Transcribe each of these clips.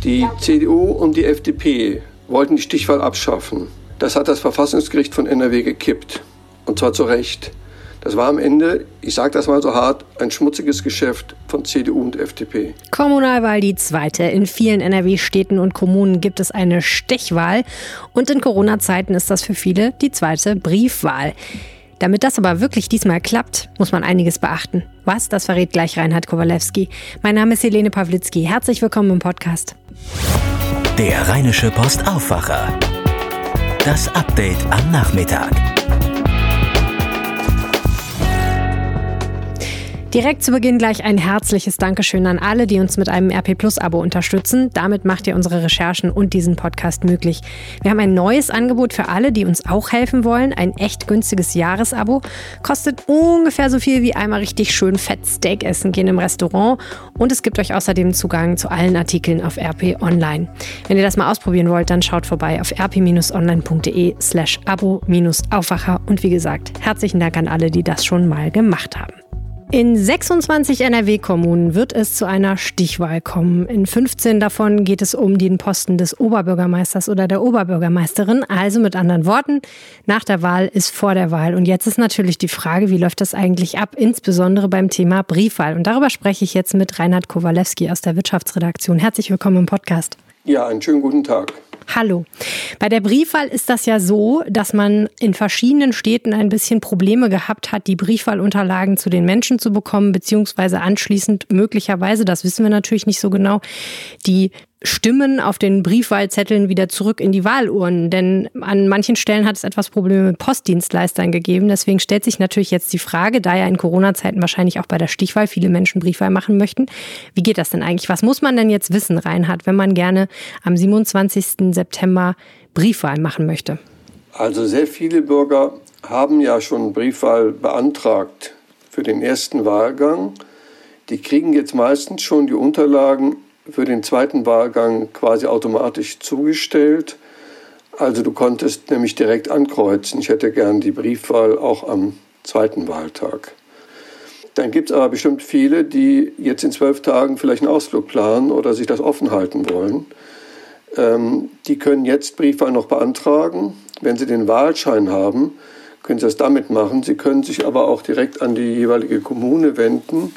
Die CDU und die FDP wollten die Stichwahl abschaffen. Das hat das Verfassungsgericht von NRW gekippt. Und zwar zu Recht. Das war am Ende, ich sage das mal so hart, ein schmutziges Geschäft von CDU und FDP. Kommunalwahl die zweite. In vielen NRW-Städten und Kommunen gibt es eine Stichwahl. Und in Corona-Zeiten ist das für viele die zweite Briefwahl. Damit das aber wirklich diesmal klappt, muss man einiges beachten. Was? Das verrät gleich Reinhard Kowalewski. Mein Name ist Helene Pawlitzki. Herzlich willkommen im Podcast. Der Rheinische Post Aufwacher. Das Update am Nachmittag. Direkt zu Beginn gleich ein herzliches Dankeschön an alle, die uns mit einem RP-Plus-Abo unterstützen. Damit macht ihr unsere Recherchen und diesen Podcast möglich. Wir haben ein neues Angebot für alle, die uns auch helfen wollen. Ein echt günstiges Jahresabo. Kostet ungefähr so viel wie einmal richtig schön fett Steak essen gehen im Restaurant. Und es gibt euch außerdem Zugang zu allen Artikeln auf RP Online. Wenn ihr das mal ausprobieren wollt, dann schaut vorbei auf rp-online.de/abo-aufwacher. Und wie gesagt, herzlichen Dank an alle, die das schon mal gemacht haben. In 26 NRW-Kommunen wird es zu einer Stichwahl kommen. In 15 davon geht es um den Posten des Oberbürgermeisters oder der Oberbürgermeisterin. Also mit anderen Worten, nach der Wahl ist vor der Wahl. Und jetzt ist natürlich die Frage, wie läuft das eigentlich ab, insbesondere beim Thema Briefwahl. Und darüber spreche ich jetzt mit Reinhard Kowalewski aus der Wirtschaftsredaktion. Herzlich willkommen im Podcast. Ja, einen schönen guten Tag. Hallo. Bei der Briefwahl ist das ja so, dass man in verschiedenen Städten ein bisschen Probleme gehabt hat, die Briefwahlunterlagen zu den Menschen zu bekommen, beziehungsweise anschließend möglicherweise, das wissen wir natürlich nicht so genau, die Stimmen auf den Briefwahlzetteln wieder zurück in die Wahlurnen. Denn an manchen Stellen hat es etwas Probleme mit Postdienstleistern gegeben. Deswegen stellt sich natürlich jetzt die Frage, da ja in Corona-Zeiten wahrscheinlich auch bei der Stichwahl viele Menschen Briefwahl machen möchten, wie geht das denn eigentlich? Was muss man denn jetzt wissen, Reinhard, wenn man gerne am 27. September Briefwahl machen möchte? Also sehr viele Bürger haben ja schon Briefwahl beantragt für den ersten Wahlgang. Die kriegen jetzt meistens schon die Unterlagen für den zweiten Wahlgang quasi automatisch zugestellt. Also du konntest nämlich direkt ankreuzen, ich hätte gern die Briefwahl auch am zweiten Wahltag. Dann gibt es aber bestimmt viele, die jetzt in 12 Tagen vielleicht einen Ausflug planen oder sich das offen halten wollen. Die können jetzt Briefwahl noch beantragen. Wenn sie den Wahlschein haben, können sie das damit machen. Sie können sich aber auch direkt an die jeweilige Kommune wenden.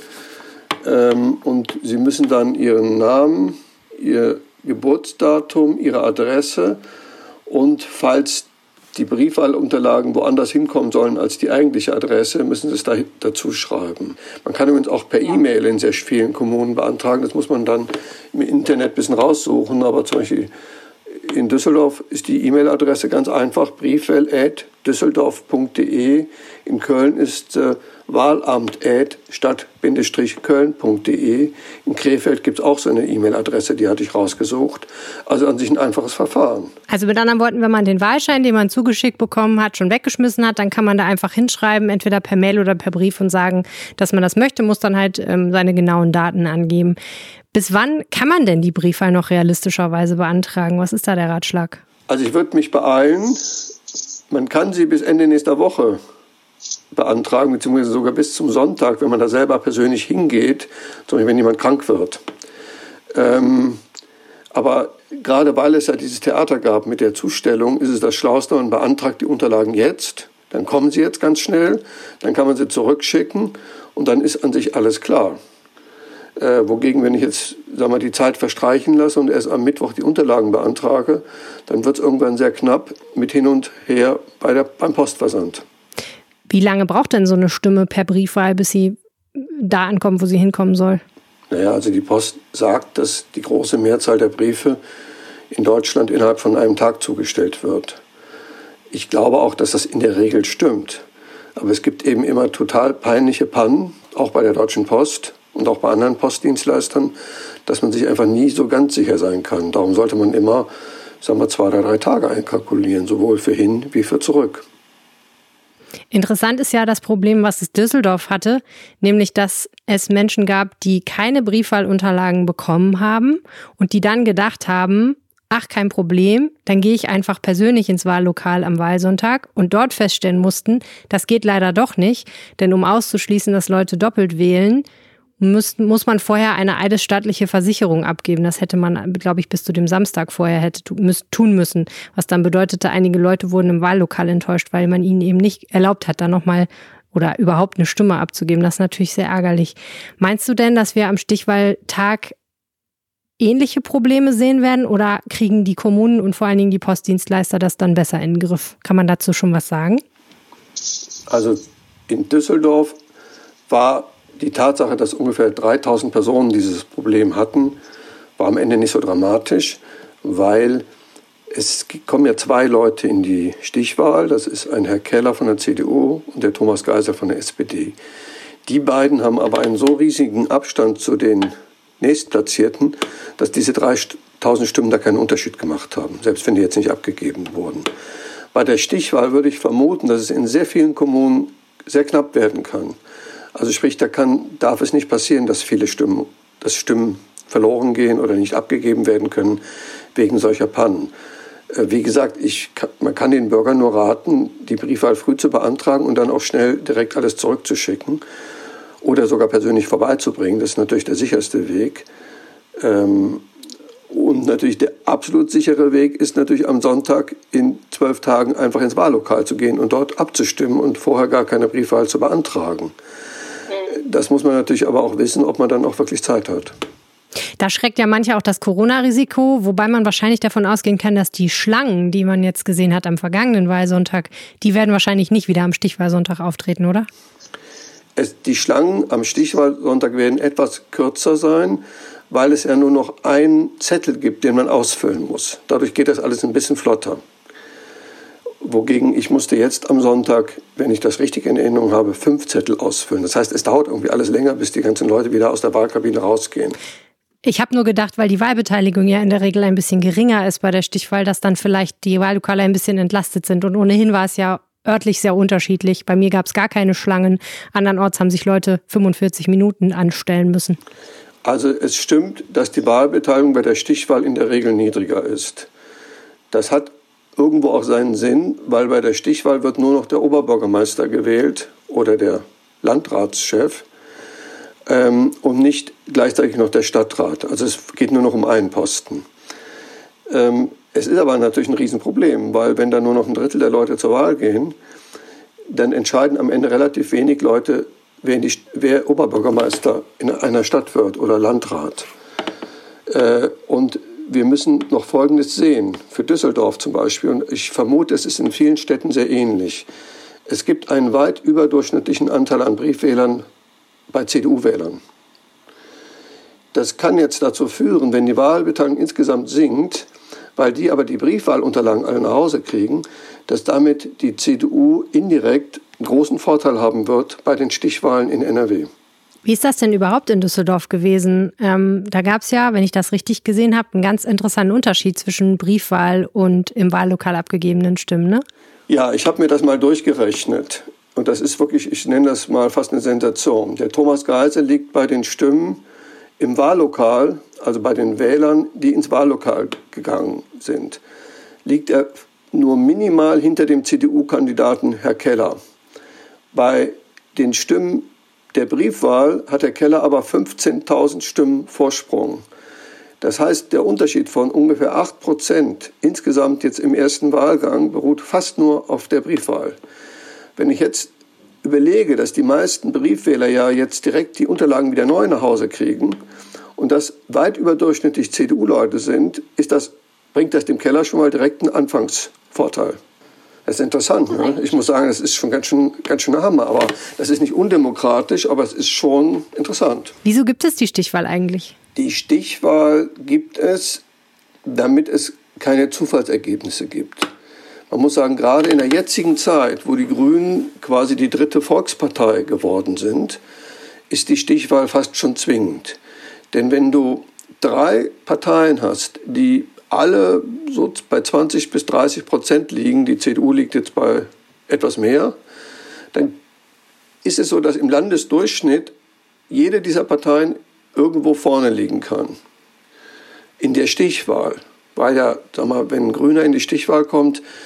Und Sie müssen dann Ihren Namen, Ihr Geburtsdatum, Ihre Adresse und falls die Briefwahlunterlagen woanders hinkommen sollen als die eigentliche Adresse, müssen Sie es dazu schreiben. Man kann übrigens auch per E-Mail in sehr vielen Kommunen beantragen. Das muss man dann im Internet ein bisschen raussuchen. Aber zum Beispiel in Düsseldorf ist die E-Mail-Adresse ganz einfach, briefwahl@düsseldorf.de. In Köln ist wahlamt@stadt-köln.de. In Krefeld gibt es auch so eine E-Mail-Adresse, die hatte ich rausgesucht. Also an sich ein einfaches Verfahren. Also mit anderen Worten, wenn man den Wahlschein, den man zugeschickt bekommen hat, schon weggeschmissen hat, dann kann man da einfach hinschreiben, entweder per Mail oder per Brief und sagen, dass man das möchte, muss dann halt seine genauen Daten angeben. Bis wann kann man denn die Briefwahl noch realistischerweise beantragen? Was ist da der Ratschlag? Also ich würde mich beeilen. Man kann sie bis Ende nächster Woche beantragen, beziehungsweise sogar bis zum Sonntag, wenn man da selber persönlich hingeht, zum Beispiel wenn jemand krank wird. Aber gerade weil es ja dieses Theater gab mit der Zustellung, ist es das Schlauste, man beantragt die Unterlagen jetzt, dann kommen sie jetzt ganz schnell, dann kann man sie zurückschicken und dann ist an sich alles klar. Wogegen, wenn ich jetzt die Zeit verstreichen lasse und erst am Mittwoch die Unterlagen beantrage, dann wird es irgendwann sehr knapp mit hin und her beim Postversand. Wie lange braucht denn so eine Stimme per Briefwahl, bis sie da ankommt, wo sie hinkommen soll? Naja, also die Post sagt, dass die große Mehrzahl der Briefe in Deutschland innerhalb von einem Tag zugestellt wird. Ich glaube auch, dass das in der Regel stimmt. Aber es gibt eben immer total peinliche Pannen, auch bei der Deutschen Post und auch bei anderen Postdienstleistern, dass man sich einfach nie so ganz sicher sein kann. Darum sollte man immer, 2 oder 3 Tage einkalkulieren, sowohl für hin wie für zurück. Interessant ist ja das Problem, was es Düsseldorf hatte, nämlich dass es Menschen gab, die keine Briefwahlunterlagen bekommen haben und die dann gedacht haben, ach, kein Problem, dann gehe ich einfach persönlich ins Wahllokal am Wahlsonntag und dort feststellen mussten, das geht leider doch nicht, denn um auszuschließen, dass Leute doppelt wählen, muss man vorher eine eidesstattliche Versicherung abgeben. Das hätte man, glaube ich, bis zu dem Samstag vorher tun müssen. Was dann bedeutete, einige Leute wurden im Wahllokal enttäuscht, weil man ihnen eben nicht erlaubt hat, da nochmal oder überhaupt eine Stimme abzugeben. Das ist natürlich sehr ärgerlich. Meinst du denn, dass wir am Stichwahltag ähnliche Probleme sehen werden oder kriegen die Kommunen und vor allen Dingen die Postdienstleister das dann besser in den Griff? Kann man dazu schon was sagen? Also in Düsseldorf war die Tatsache, dass ungefähr 3000 Personen dieses Problem hatten, war am Ende nicht so dramatisch, weil es kommen ja 2 Leute in die Stichwahl. Das ist ein Herr Keller von der CDU und der Thomas Geisel von der SPD. Die beiden haben aber einen so riesigen Abstand zu den Nächstplatzierten, dass diese 3000 Stimmen da keinen Unterschied gemacht haben, selbst wenn die jetzt nicht abgegeben wurden. Bei der Stichwahl würde ich vermuten, dass es in sehr vielen Kommunen sehr knapp werden kann. Also sprich, darf es nicht passieren, dass Stimmen verloren gehen oder nicht abgegeben werden können wegen solcher Pannen. Wie gesagt, man kann den Bürgern nur raten, die Briefwahl früh zu beantragen und dann auch schnell direkt alles zurückzuschicken oder sogar persönlich vorbeizubringen. Das ist natürlich der sicherste Weg. Und natürlich der absolut sichere Weg ist natürlich am Sonntag in 12 Tagen einfach ins Wahllokal zu gehen und dort abzustimmen und vorher gar keine Briefwahl zu beantragen. Das muss man natürlich aber auch wissen, ob man dann auch wirklich Zeit hat. Da schreckt ja manche auch das Corona-Risiko, wobei man wahrscheinlich davon ausgehen kann, dass die Schlangen, die man jetzt gesehen hat am vergangenen Wahlsonntag, die werden wahrscheinlich nicht wieder am Stichwahlsonntag auftreten, oder? Die Schlangen am Stichwahlsonntag werden etwas kürzer sein, weil es ja nur noch einen Zettel gibt, den man ausfüllen muss. Dadurch geht das alles ein bisschen flotter. Wogegen ich musste jetzt am Sonntag, wenn ich das richtig in Erinnerung habe, 5 Zettel ausfüllen. Das heißt, es dauert irgendwie alles länger, bis die ganzen Leute wieder aus der Wahlkabine rausgehen. Ich habe nur gedacht, weil die Wahlbeteiligung ja in der Regel ein bisschen geringer ist bei der Stichwahl, dass dann vielleicht die Wahllokale ein bisschen entlastet sind. Und ohnehin war es ja örtlich sehr unterschiedlich. Bei mir gab es gar keine Schlangen. Andernorts haben sich Leute 45 Minuten anstellen müssen. Also es stimmt, dass die Wahlbeteiligung bei der Stichwahl in der Regel niedriger ist. Das hat irgendwo auch seinen Sinn, weil bei der Stichwahl wird nur noch der Oberbürgermeister gewählt oder der Landratschef und nicht gleichzeitig noch der Stadtrat. Also es geht nur noch um einen Posten. Es ist aber natürlich ein Riesenproblem, weil wenn da nur noch 1/3 der Leute zur Wahl gehen, dann entscheiden am Ende relativ wenig Leute, wer Oberbürgermeister in einer Stadt wird oder Landrat. Und wir müssen noch Folgendes sehen, für Düsseldorf zum Beispiel, und ich vermute, es ist in vielen Städten sehr ähnlich. Es gibt einen weit überdurchschnittlichen Anteil an Briefwählern bei CDU-Wählern. Das kann jetzt dazu führen, wenn die Wahlbeteiligung insgesamt sinkt, weil die aber die Briefwahlunterlagen alle nach Hause kriegen, dass damit die CDU indirekt einen großen Vorteil haben wird bei den Stichwahlen in NRW. Wie ist das denn überhaupt in Düsseldorf gewesen? Da gab es ja, wenn ich das richtig gesehen habe, einen ganz interessanten Unterschied zwischen Briefwahl und im Wahllokal abgegebenen Stimmen, ne? Ja, ich habe mir das mal durchgerechnet. Und das ist wirklich, ich nenne das mal fast eine Sensation. Der Thomas Geisel liegt bei den Stimmen im Wahllokal, also bei den Wählern, die ins Wahllokal gegangen sind, liegt er nur minimal hinter dem CDU-Kandidaten Herr Keller. Bei den Stimmen der Briefwahl hat Herr Keller aber 15.000 Stimmen Vorsprung. Das heißt, der Unterschied von ungefähr 8% insgesamt jetzt im ersten Wahlgang beruht fast nur auf der Briefwahl. Wenn ich jetzt überlege, dass die meisten Briefwähler ja jetzt direkt die Unterlagen wieder neu nach Hause kriegen und das weit überdurchschnittlich CDU-Leute sind, bringt das dem Keller schon mal direkt einen Anfangsvorteil. Das ist interessant, ne? Ich muss sagen, das ist schon ganz schön Hammer, aber das ist nicht undemokratisch, aber es ist schon interessant. Wieso gibt es die Stichwahl eigentlich? Die Stichwahl gibt es, damit es keine Zufallsergebnisse gibt. Man muss sagen, gerade in der jetzigen Zeit, wo die Grünen quasi die 3. Volkspartei geworden sind, ist die Stichwahl fast schon zwingend. Denn wenn du 3 Parteien hast, die alle so bei 20-30% liegen, die CDU liegt jetzt bei etwas mehr, dann ist es so, dass im Landesdurchschnitt jede dieser Parteien irgendwo vorne liegen kann. In der Stichwahl. Weil ja, wenn ein Grüner in die Stichwahl kommt,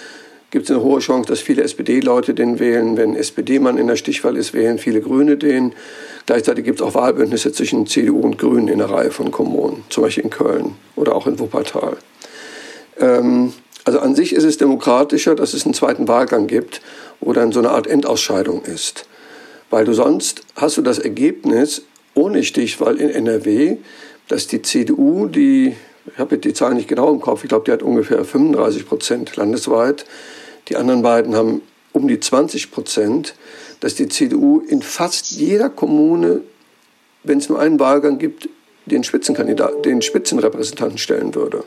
gibt es eine hohe Chance, dass viele SPD-Leute den wählen. Wenn ein SPD-Mann in der Stichwahl ist, wählen viele Grüne den. Gleichzeitig gibt es auch Wahlbündnisse zwischen CDU und Grünen in einer Reihe von Kommunen, zum Beispiel in Köln oder auch in Wuppertal. Also an sich ist es demokratischer, dass es einen zweiten Wahlgang gibt, wo dann so eine Art Endausscheidung ist. Weil du sonst hast du das Ergebnis ohne Stichwahl in NRW, dass die CDU, ich habe jetzt die Zahlen nicht genau im Kopf, ich glaube, die hat ungefähr 35% landesweit. Die anderen beiden haben um die 20%, dass die CDU in fast jeder Kommune, wenn es nur einen Wahlgang gibt, den Spitzenrepräsentanten stellen würde.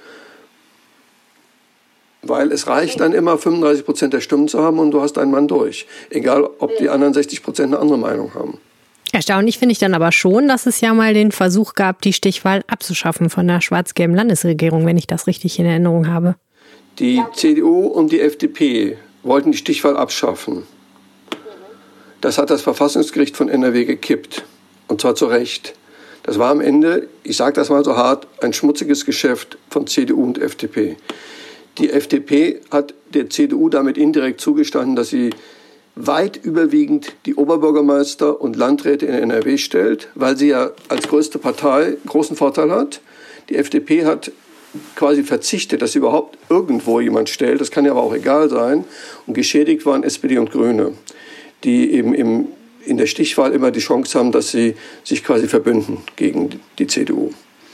Weil es reicht dann immer, 35% der Stimmen zu haben und du hast einen Mann durch. Egal, ob die anderen 60% eine andere Meinung haben. Erstaunlich finde ich dann aber schon, dass es ja mal den Versuch gab, die Stichwahl abzuschaffen von der schwarz-gelben Landesregierung, wenn ich das richtig in Erinnerung habe. Die CDU und die FDP wollten die Stichwahl abschaffen. Das hat das Verfassungsgericht von NRW gekippt. Und zwar zu Recht. Das war am Ende, ich sage das mal so hart, ein schmutziges Geschäft von CDU und FDP. Die FDP hat der CDU damit indirekt zugestanden, dass sie weit überwiegend die Oberbürgermeister und Landräte in NRW stellt, weil sie ja als größte Partei großen Vorteil hat. Die FDP hat quasi verzichtet, dass sie überhaupt irgendwo jemand stellt. Das kann ja aber auch egal sein. Und geschädigt waren SPD und Grüne, die eben in der Stichwahl immer die Chance haben, dass sie sich quasi verbünden gegen die CDU.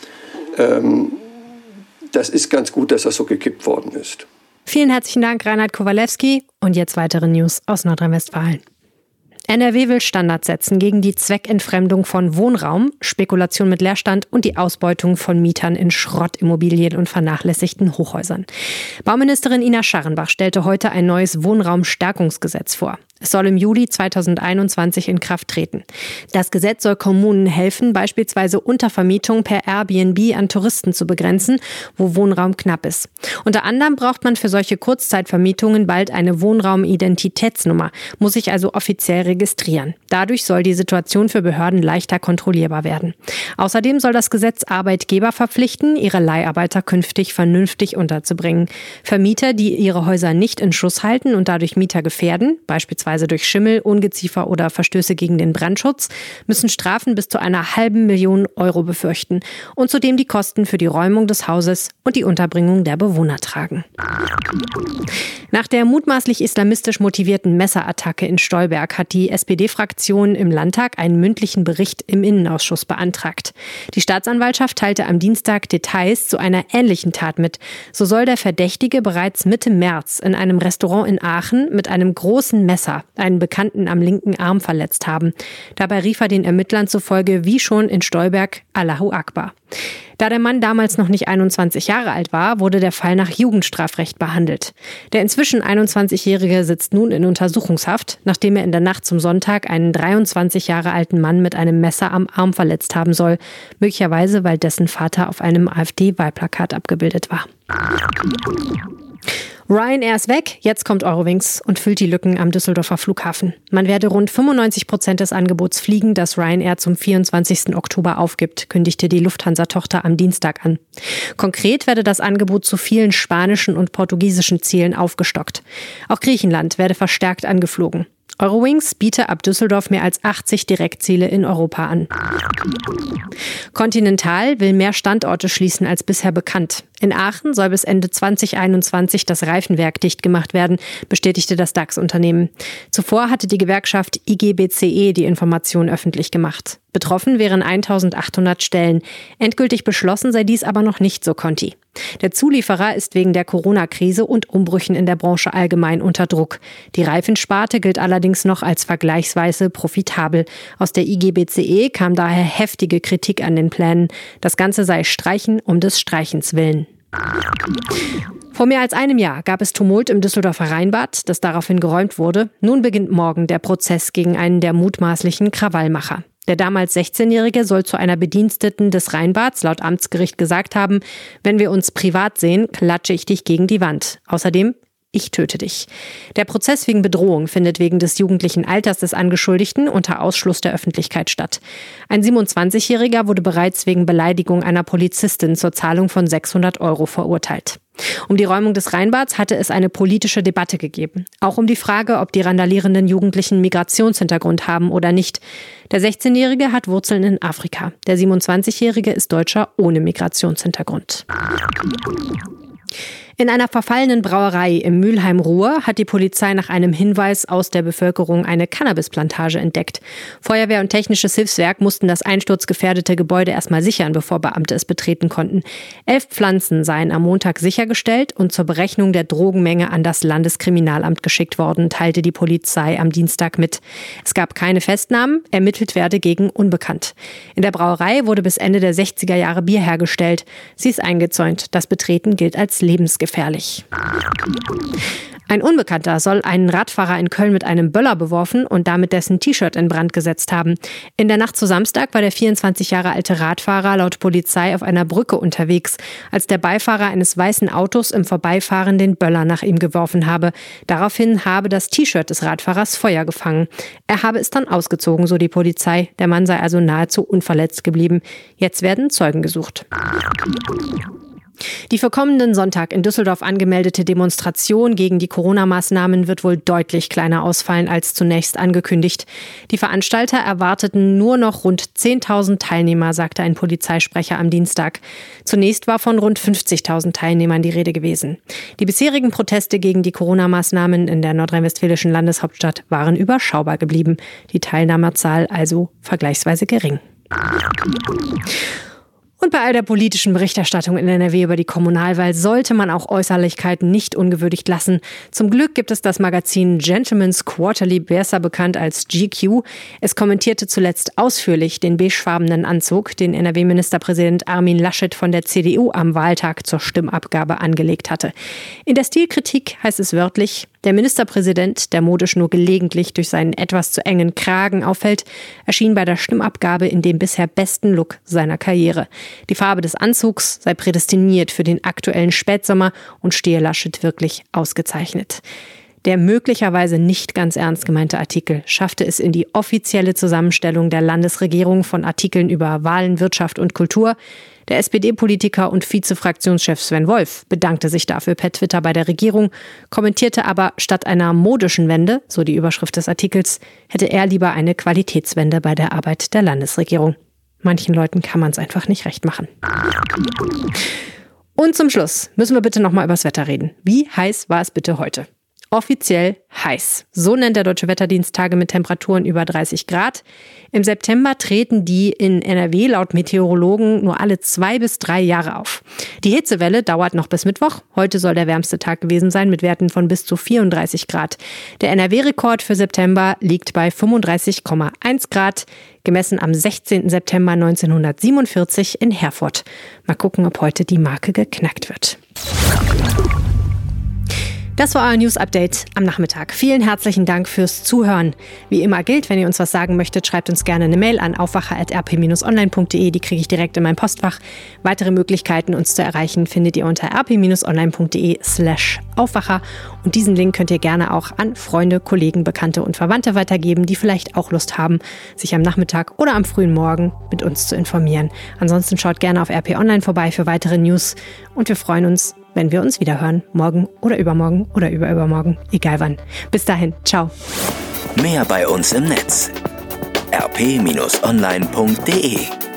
Das ist ganz gut, dass das so gekippt worden ist. Vielen herzlichen Dank, Reinhard Kowalewski. Und jetzt weitere News aus Nordrhein-Westfalen. NRW will Standards setzen gegen die Zweckentfremdung von Wohnraum, Spekulation mit Leerstand und die Ausbeutung von Mietern in Schrottimmobilien und vernachlässigten Hochhäusern. Bauministerin Ina Scharrenbach stellte heute ein neues Wohnraumstärkungsgesetz vor. Es soll im Juli 2021 in Kraft treten. Das Gesetz soll Kommunen helfen, beispielsweise Untervermietung per Airbnb an Touristen zu begrenzen, wo Wohnraum knapp ist. Unter anderem braucht man für solche Kurzzeitvermietungen bald eine Wohnraumidentitätsnummer, muss sich also offiziell registrieren. Dadurch soll die Situation für Behörden leichter kontrollierbar werden. Außerdem soll das Gesetz Arbeitgeber verpflichten, ihre Leiharbeiter künftig vernünftig unterzubringen. Vermieter, die ihre Häuser nicht in Schuss halten und dadurch Mieter gefährden, beispielsweise durch Schimmel, Ungeziefer oder Verstöße gegen den Brandschutz, müssen Strafen bis zu einer $500.000 Euro befürchten und zudem die Kosten für die Räumung des Hauses und die Unterbringung der Bewohner tragen. Nach der mutmaßlich islamistisch motivierten Messerattacke in Stolberg hat die SPD-Fraktion im Landtag einen mündlichen Bericht im Innenausschuss beantragt. Die Staatsanwaltschaft teilte am Dienstag Details zu einer ähnlichen Tat mit. So soll der Verdächtige bereits Mitte März in einem Restaurant in Aachen mit einem großen Messer einen Bekannten am linken Arm verletzt haben. Dabei rief er den Ermittlern zufolge wie schon in Stolberg Allahu Akbar. Da der Mann damals noch nicht 21 Jahre alt war, wurde der Fall nach Jugendstrafrecht behandelt. Der inzwischen 21-Jährige sitzt nun in Untersuchungshaft, nachdem er in der Nacht zum Sonntag einen 23 Jahre alten Mann mit einem Messer am Arm verletzt haben soll, möglicherweise weil dessen Vater auf einem AfD-Wahlplakat abgebildet war. Ryanair ist weg, jetzt kommt Eurowings und füllt die Lücken am Düsseldorfer Flughafen. Man werde rund 95% des Angebots fliegen, das Ryanair zum 24. Oktober aufgibt, kündigte die Lufthansa-Tochter am Dienstag an. Konkret werde das Angebot zu vielen spanischen und portugiesischen Zielen aufgestockt. Auch Griechenland werde verstärkt angeflogen. Eurowings biete ab Düsseldorf mehr als 80 Direktziele in Europa an. Continental will mehr Standorte schließen als bisher bekannt. In Aachen soll bis Ende 2021 das Reifenwerk dicht gemacht werden, bestätigte das DAX-Unternehmen. Zuvor hatte die Gewerkschaft IGBCE die Information öffentlich gemacht. Betroffen wären 1.800 Stellen. Endgültig beschlossen sei dies aber noch nicht, so Conti. Der Zulieferer ist wegen der Corona-Krise und Umbrüchen in der Branche allgemein unter Druck. Die Reifensparte gilt allerdings noch als vergleichsweise profitabel. Aus der IGBCE kam daher heftige Kritik an den Plänen. Das Ganze sei Streichen um des Streichens willen. Vor mehr als einem Jahr gab es Tumult im Düsseldorfer Rheinbad, das daraufhin geräumt wurde. Nun beginnt morgen der Prozess gegen einen der mutmaßlichen Krawallmacher. Der damals 16-Jährige soll zu einer Bediensteten des Rheinbads laut Amtsgericht gesagt haben: Wenn wir uns privat sehen, klatsche ich dich gegen die Wand. Außerdem: Ich töte dich. Der Prozess wegen Bedrohung findet wegen des jugendlichen Alters des Angeschuldigten unter Ausschluss der Öffentlichkeit statt. Ein 27-Jähriger wurde bereits wegen Beleidigung einer Polizistin zur Zahlung von 600 € verurteilt. Um die Räumung des Rheinbads hatte es eine politische Debatte gegeben. Auch um die Frage, ob die randalierenden Jugendlichen Migrationshintergrund haben oder nicht. Der 16-Jährige hat Wurzeln in Afrika. Der 27-Jährige ist Deutscher ohne Migrationshintergrund. In einer verfallenen Brauerei im Mülheim-Ruhr hat die Polizei nach einem Hinweis aus der Bevölkerung eine Cannabisplantage entdeckt. Feuerwehr und technisches Hilfswerk mussten das einsturzgefährdete Gebäude erstmal sichern, bevor Beamte es betreten konnten. 11 Pflanzen seien am Montag sichergestellt und zur Berechnung der Drogenmenge an das Landeskriminalamt geschickt worden, teilte die Polizei am Dienstag mit. Es gab keine Festnahmen, ermittelt werde gegen Unbekannt. In der Brauerei wurde bis Ende der 60er Jahre Bier hergestellt. Sie ist eingezäunt. Das Betreten gilt als lebensgefährlich. Ein Unbekannter soll einen Radfahrer in Köln mit einem Böller beworfen und damit dessen T-Shirt in Brand gesetzt haben. In der Nacht zu Samstag war der 24 Jahre alte Radfahrer laut Polizei auf einer Brücke unterwegs, als der Beifahrer eines weißen Autos im Vorbeifahren den Böller nach ihm geworfen habe. Daraufhin habe das T-Shirt des Radfahrers Feuer gefangen. Er habe es dann ausgezogen, so die Polizei. Der Mann sei also nahezu unverletzt geblieben. Jetzt werden Zeugen gesucht. Die für kommenden Sonntag in Düsseldorf angemeldete Demonstration gegen die Corona-Maßnahmen wird wohl deutlich kleiner ausfallen als zunächst angekündigt. Die Veranstalter erwarteten nur noch rund 10.000 Teilnehmer, sagte ein Polizeisprecher am Dienstag. Zunächst war von rund 50.000 Teilnehmern die Rede gewesen. Die bisherigen Proteste gegen die Corona-Maßnahmen in der nordrhein-westfälischen Landeshauptstadt waren überschaubar geblieben. Die Teilnehmerzahl also vergleichsweise gering. Und bei all der politischen Berichterstattung in NRW über die Kommunalwahl sollte man auch Äußerlichkeiten nicht ungewürdigt lassen. Zum Glück gibt es das Magazin Gentleman's Quarterly, besser bekannt als GQ. Es kommentierte zuletzt ausführlich den beigefarbenen Anzug, den NRW-Ministerpräsident Armin Laschet von der CDU am Wahltag zur Stimmabgabe angelegt hatte. In der Stilkritik heißt es wörtlich: Der Ministerpräsident, der modisch nur gelegentlich durch seinen etwas zu engen Kragen auffällt, erschien bei der Stimmabgabe in dem bisher besten Look seiner Karriere. Die Farbe des Anzugs sei prädestiniert für den aktuellen Spätsommer und stehe Laschet wirklich ausgezeichnet. Der möglicherweise nicht ganz ernst gemeinte Artikel schaffte es in die offizielle Zusammenstellung der Landesregierung von Artikeln über Wahlen, Wirtschaft und Kultur. Der SPD-Politiker und Vize-Fraktionschef Sven Wolf bedankte sich dafür per Twitter bei der Regierung, kommentierte aber, statt einer modischen Wende, so die Überschrift des Artikels, hätte er lieber eine Qualitätswende bei der Arbeit der Landesregierung. Manchen Leuten kann man es einfach nicht recht machen. Und zum Schluss müssen wir bitte nochmal über das Wetter reden. Wie heiß war es bitte heute? Offiziell heiß. So nennt der Deutsche Wetterdienst Tage mit Temperaturen über 30 Grad. Im September treten die in NRW laut Meteorologen nur alle 2 bis 3 Jahre auf. Die Hitzewelle dauert noch bis Mittwoch. Heute soll der wärmste Tag gewesen sein mit Werten von bis zu 34 Grad. Der NRW-Rekord für September liegt bei 35,1 Grad, gemessen am 16. September 1947 in Herford. Mal gucken, ob heute die Marke geknackt wird. Das war euer News-Update am Nachmittag. Vielen herzlichen Dank fürs Zuhören. Wie immer gilt, wenn ihr uns was sagen möchtet, schreibt uns gerne eine Mail an aufwacher@rp-online.de. Die kriege ich direkt in mein Postfach. Weitere Möglichkeiten, uns zu erreichen, findet ihr unter rp-online.de/Aufwacher. Und diesen Link könnt ihr gerne auch an Freunde, Kollegen, Bekannte und Verwandte weitergeben, die vielleicht auch Lust haben, sich am Nachmittag oder am frühen Morgen mit uns zu informieren. Ansonsten schaut gerne auf RP Online vorbei für weitere News. Und wir freuen uns, wenn wir uns wieder hören. Morgen oder übermorgen oder übermorgen. Egal wann. Bis dahin. Ciao. Mehr bei uns im Netz. rp-online.de